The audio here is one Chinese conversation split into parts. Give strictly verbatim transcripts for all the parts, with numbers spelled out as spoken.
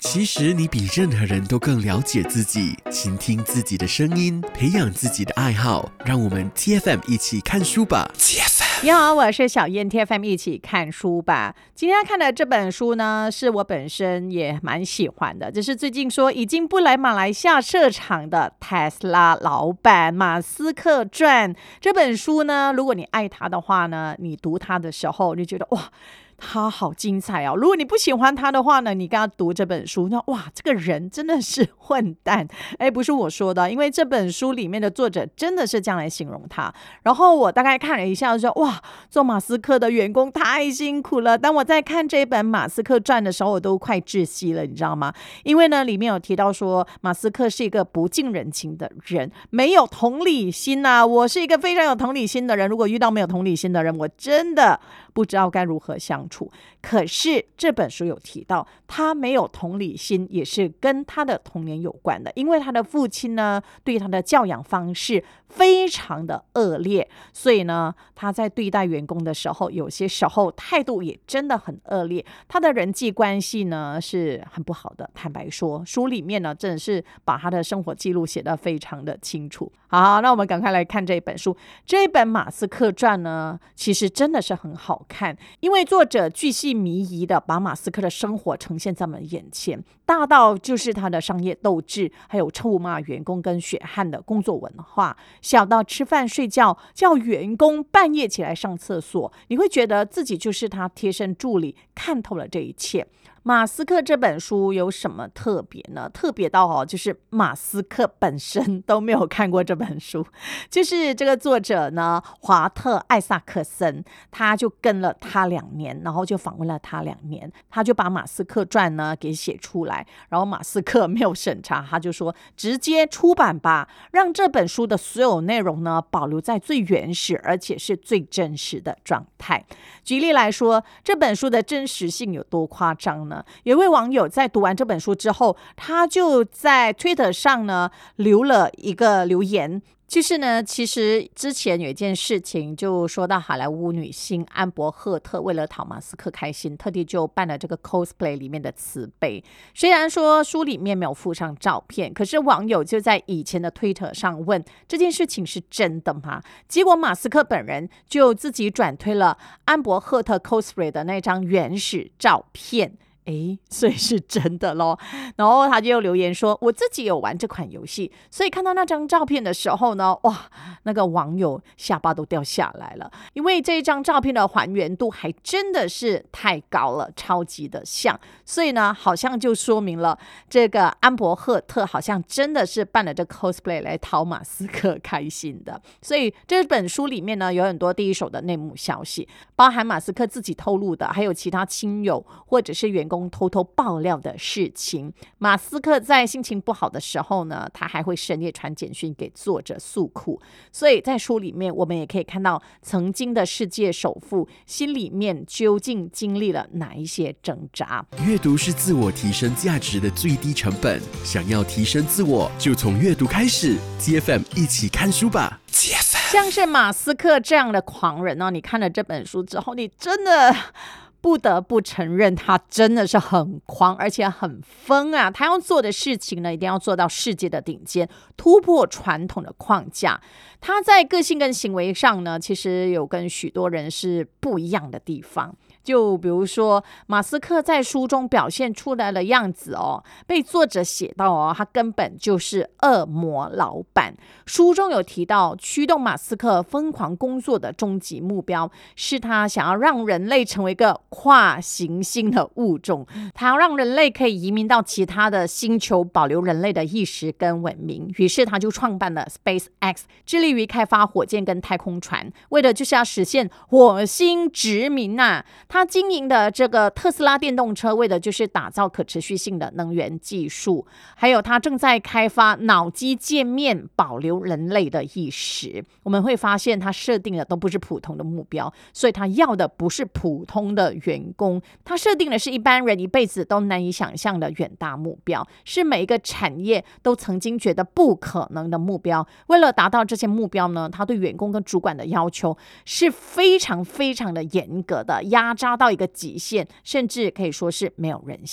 其实你比任何人都更了解自己，倾听自己的声音，培养自己的爱好。让我们 T F M 一起看书吧。T F M， 你好，我是小燕 ，T F M 一起看书吧。今天看的这本书呢，是我本身也蛮喜欢的，这是最近说已经不来马来西亚设厂的特斯拉老板马斯克传。这本书呢，如果你爱他的话呢，你读他的时候你就觉得哇，他好精彩哦！如果你不喜欢他的话呢，你跟他读这本书，那哇，这个人真的是混蛋！哎，不是我说的，因为这本书里面的作者真的是这样来形容他。然后我大概看了一下，就说哇，做马斯克的员工太辛苦了。当我在看这本马斯克传的时候，我都快窒息了，你知道吗？因为呢，里面有提到说，马斯克是一个不近人情的人，没有同理心啊。我是一个非常有同理心的人，如果遇到没有同理心的人，我真的不知道该如何相处。可是这本书有提到，他没有同理心也是跟他的童年有关的，因为他的父亲呢对他的教养方式非常的恶劣，所以呢他在对待员工的时候，有些时候态度也真的很恶劣，他的人际关系呢是很不好的。坦白说，书里面呢真的是把他的生活记录写得非常的清楚。好，那我们赶快来看这本书。这本马斯克传呢，其实真的是很好看，因为作者巨细靡遗的把马斯克的生活呈现在我们眼前，大到就是他的商业斗志，还有臭骂员工跟血汗的工作文化，小到吃饭睡觉叫员工半夜起来上厕所，你会觉得自己就是他贴身助理，看透了这一切。马斯克这本书有什么特别呢？特别到哦，就是马斯克本身都没有看过这本书，就是这个作者呢，华特·艾萨克森，他就跟了他两年，然后就访问了他两年，他就把马斯克传呢给写出来，然后马斯克没有审查，他就说直接出版吧，让这本书的所有内容呢保留在最原始而且是最真实的状态。举例来说，这本书的真实性有多夸张呢？有一位网友在读完这本书之后，他就在 Twitter 上呢留了一个留言，就是呢，其实之前有一件事情，就说到好莱坞女星安伯赫特为了讨马斯克开心，特地就办了这个 cosplay 里面的瓷杯。虽然说书里面没有附上照片，可是网友就在以前的 Twitter 上问这件事情是真的吗？结果马斯克本人就自己转推了安伯赫特 cosplay 的那张原始照片。诶，所以是真的咯。然后他就留言说，我自己有玩这款游戏，所以看到那张照片的时候呢，哇，那个网友下巴都掉下来了，因为这张照片的还原度还真的是太高了，超级的像，所以呢好像就说明了这个安伯赫特好像真的是办了这 cosplay 来讨马斯克开心的。所以这本书里面呢有很多第一手的内幕消息，包含马斯克自己透露的，还有其他亲友或者是员工偷偷爆料的事情。马斯克在心情不好的时候呢，他还会深夜传简讯给作者诉苦，所以在书里面我们也可以看到曾经的世界首富心里面究竟经历了哪一些挣扎。 阅读是自我提升价值的最低成本，想要提升自我，就从阅读开始。 T F M 一起看书吧。 T F M， 像是马斯克这样的狂人呢、哦，你看了这本书之后，你真的不得不承认他真的是很狂，而且很疯啊！他要做的事情呢，一定要做到世界的顶尖，突破传统的框架。他在个性跟行为上呢，其实有跟许多人是不一样的地方。就比如说马斯克在书中表现出来的样子哦，被作者写到哦，他根本就是恶魔老板。书中有提到，驱动马斯克疯狂工作的终极目标是他想要让人类成为一个跨行星的物种，他要让人类可以移民到其他的星球，保留人类的意识跟文明。于是他就创办了 SpaceX， 致力于开发火箭跟太空船，为的就是要实现火星殖民啊。他经营的这个特斯拉电动车，为的就是打造可持续性的能源技术，还有他正在开发脑机界面，保留人类的意识。我们会发现他设定的都不是普通的目标，所以他要的不是普通的员工，他设定的是一般人一辈子都难以想象的远大目标，是每一个产业都曾经觉得不可能的目标。为了达到这些目标呢，他对员工跟主管的要求是非常非常的严格的，压榨到一个极限，甚至可以说是没有人性。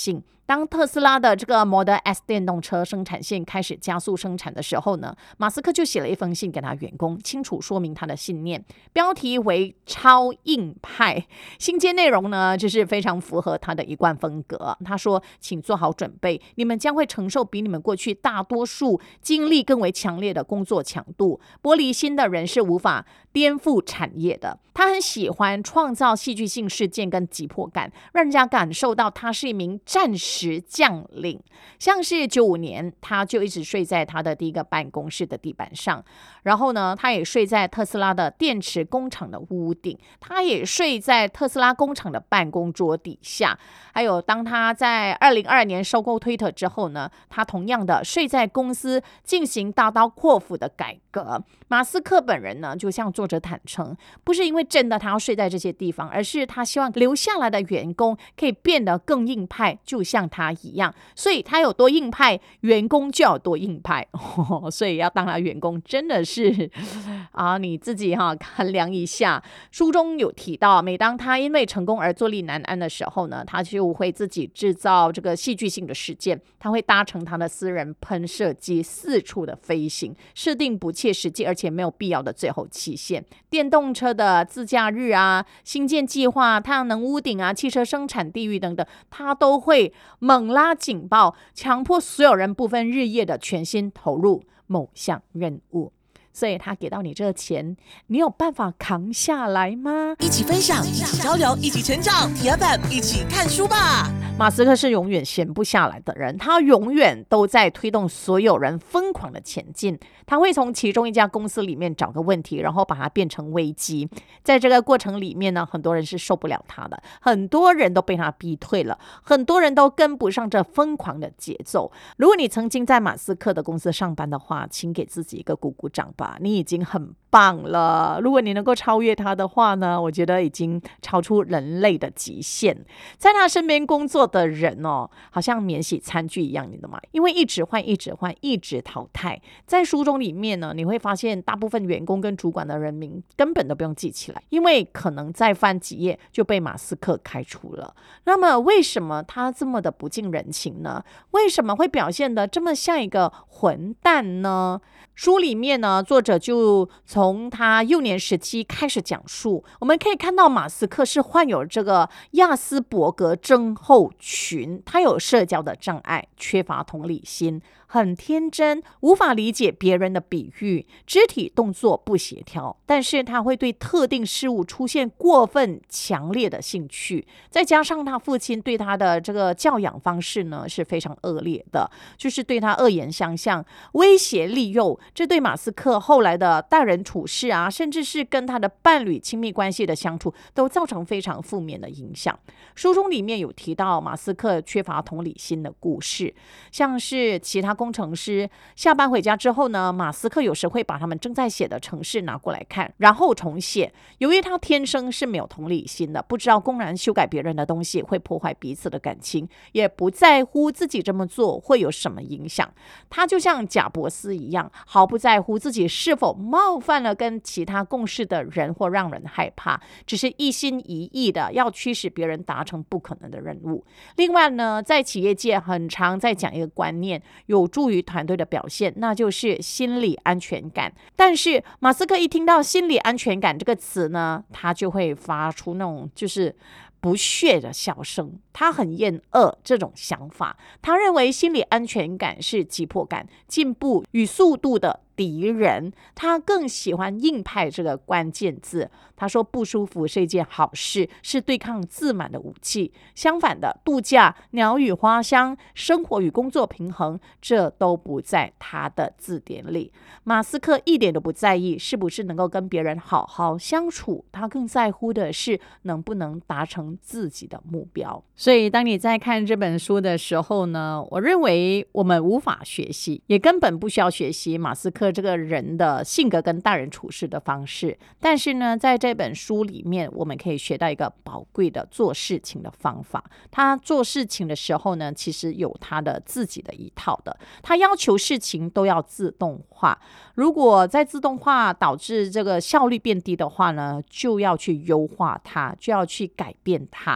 当特斯拉的这个 Model S 电动车生产线开始加速生产的时候呢，马斯克就写了一封信给他员工，清楚说明他的信念，标题为超硬派。信件内容呢，就是非常符合他的一贯风格。他说，请做好准备，你们将会承受比你们过去大多数经历更为强烈的工作强度。玻璃心的人是无法颠覆产业的。他很喜欢创造戏剧性事件跟急迫感，让人家感受到他是一名战时将领。像是九五年，他就一直睡在他的第一个办公室的地板上，然后呢，他也睡在特斯拉的电池工厂的屋顶，他也睡在特斯拉工厂的办公桌底下。还有，当他在二零二二年收购推特之后呢，他同样的睡在公司进行大刀阔斧的改革。马斯克本人呢，就向作者坦诚，不是因为真的他要睡在这些地方，而是他希望留下来的员工可以变得更硬派，就像他一样。所以他有多硬派，员工就有多硬派。哦、所以要当他员工真的是啊，你自己哈、啊、衡量一下。书中有提到，每当他因为成功而坐立难安的时候呢，他就会自己制造这个戏剧性的事件，他会搭乘他的私人喷射机四处的飞行，设定不切实际而且没有必要的最后期限。电动车的自驾日啊、新建计划、太阳能屋顶啊、汽车生产地域等等，他都会猛拉警报，强迫所有人不分日夜的全心投入某项任务。所以他给到你这个钱，你有办法扛下来吗？ 一起分享，一起交流，一起成长。T F M 一起看书吧。 马斯克是永远闲不下来的人，他永远都在推动所有人疯狂的前进。他会从其中一家公司里面找个问题，然后把它变成危机。在这个过程里面呢，很多人是受不了他的，很多人都被他逼退了，很多人都跟不上这疯狂的节奏。如果你曾经在马斯克的公司上班的话，请给自己一个鼓鼓掌吧，你已经很棒了。如果你能够超越他的话呢，我觉得已经超出人类的极限。在他身边工作的人哦，好像免洗餐具一样，你懂吗？因为一直换一直换一直淘汰。在书中里面呢，你会发现大部分员工跟主管的人名根本都不用记起来，因为可能再翻几页就被马斯克开除了。那么为什么他这么的不近人情呢？为什么会表现得这么像一个混蛋呢？书里面呢，作者就从他幼年时期开始讲述，我们可以看到马斯克是患有这个亚斯伯格症候群，他有社交的障碍，缺乏同理心，很天真，无法理解别人的比喻，肢体动作不协调，但是他会对特定事物出现过分强烈的兴趣。再加上他父亲对他的这个教养方式呢是非常恶劣的，就是对他恶言相向，威胁利诱，这对马斯克后来的待人处事啊，甚至是跟他的伴侣亲密关系的相处，都造成非常负面的影响。书中里面有提到马斯克缺乏同理心的故事，像是其他工程师下班回家之后呢，马斯克有时会把他们正在写的程式拿过来看，然后重写。由于他天生是没有同理心的，不知道公然修改别人的东西会破坏彼此的感情，也不在乎自己这么做会有什么影响。他就像贾伯斯一样，毫不在乎自己是否冒犯了跟其他共事的人或让人害怕，只是一心一意的要驱使别人达成不可能的任务。另外呢，在企业界很常在讲一个观念，有助于团队的表现，那就是心理安全感。但是马斯克一听到心理安全感这个词呢，他就会发出那种就是不屑的笑声，他很厌恶这种想法。他认为心理安全感是急迫感、进步与速度的敌人，他更喜欢硬派这个关键字。他说不舒服是一件好事，是对抗自满的武器。相反的，度假、鸟语花香、生活与工作平衡，这都不在他的字典里。马斯克一点都不在意是不是能够跟别人好好相处，他更在乎的是能不能达成自己的目标。所以当你在看这本书的时候呢，我认为我们无法学习，也根本不需要学习马斯克这个人的性格跟待人处事的方式。但是呢，在这本书里面我们可以学到一个宝贵的做事情的方法。他做事情的时候呢，其实有他的自己的一套的，他要求事情都要自动化。如果在自动化导致这个效率变低的话呢，就要去优化它，就要去改变它，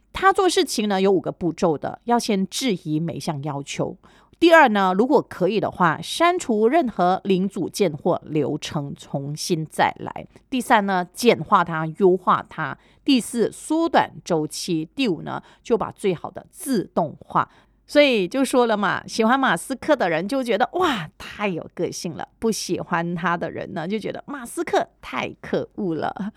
他做事情呢有五个步骤的，要先质疑每一项要求。第二呢，如果可以的话，删除任何零组件或流程，重新再来。第三呢，简化它，优化它。第四，缩短周期。第五呢，就把最好的自动化。所以就说了嘛，喜欢马斯克的人就觉得哇，太有个性了；不喜欢他的人呢，就觉得马斯克太可恶了。